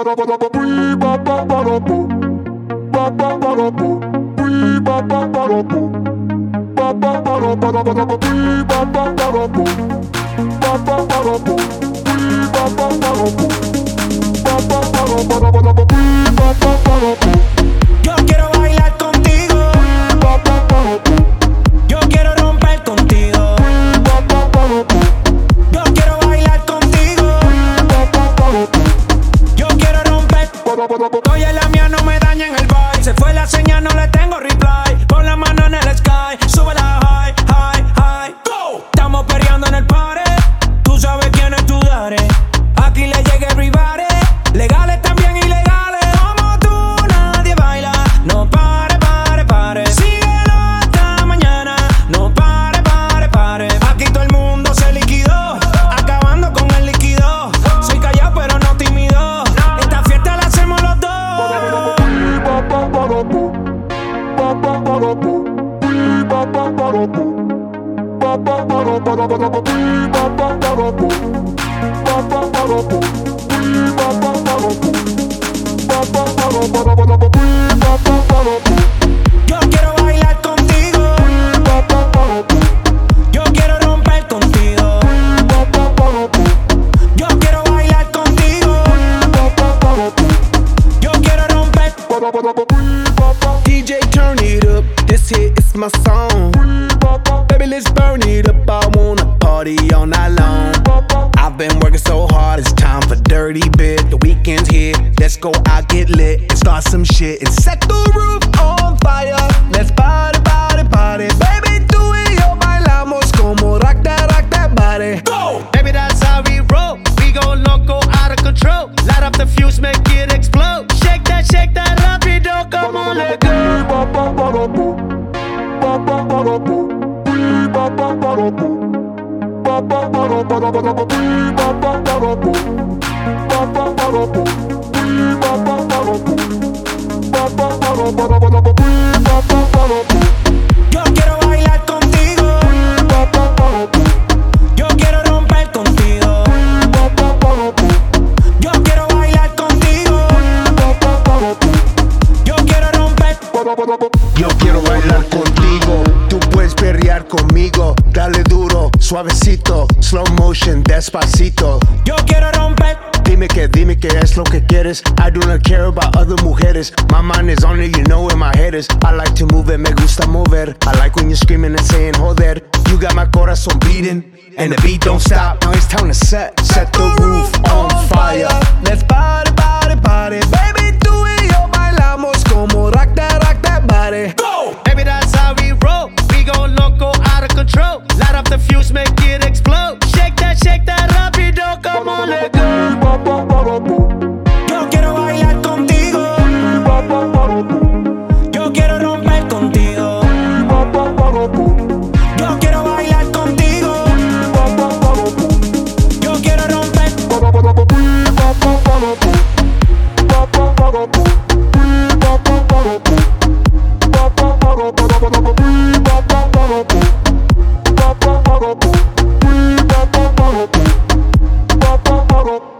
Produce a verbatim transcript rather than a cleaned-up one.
Yo quiero bailar contigo. Yo quiero romper contigo. Yo quiero bailar contigo. Yo quiero romper. Oye, la mía no me daña en el vibe. Se fue la señal, no le tengo reply. Pon la mano en el sky, sube la high, high, high. Go. Estamos peleando en el party. Tú sabes quién es tu daddy. Aquí le llega everybody. Legales también ilegales. Como tú nadie baila. No pare, pare, pare. Síguelo hasta mañana. No pare, pare, pare. Aquí todo el mundo se liquidó. Acabando con el líquido. Soy callado pero no tímido. Esta fiesta la hacemos los dos. Yo quiero bailar contigo. Yo quiero romper contigo. Yo quiero bailar contigo. Yo quiero romper. D J, turn it up. This hit is my song. Baby, let's burn it up. I wanna party all night long. I've been working so hard, it's time for dirty bit. The weekend's here, let's go out, get lit, and start some shit and set the roof on fire. Let's party, party, party. Baby, tú y yo bailamos como rock that, rock that body. Go! Baby, that's how we roll. We go loco, out of control. Light up the fuse, make it explode. Shake that, shake that, rapido, come on, let go. Yo quiero bailar contigo. Yo quiero romper contigo. Yo quiero bailar contigo. Yo quiero romper. Yo quiero bailar contigo, tú puedes perrear conmigo. Dale duro, suavecito, slow motion, despacito. Yo quiero romper. Dime que, dime que es lo que quieres. I do not care about other mujeres. My mind is on it, you know where my head is. I like to move it, me gusta mover. I like when you're screaming and saying joder. You got my corazón beating, and the beat don't stop. Now it's time to set, set the roof on fire. Let's party, party, party. Baby, tú y yo bailamos como rock that, rock that body. Go! Baby, that's how we roll. We go loco, out of control. Light up the fuse, make it explode. Shake that, shake that, rapido, come on, let go. Yo quiero bailar contigo. Yo quiero romper contigo. Yo quiero bailar contigo. Yo quiero romper. Bye.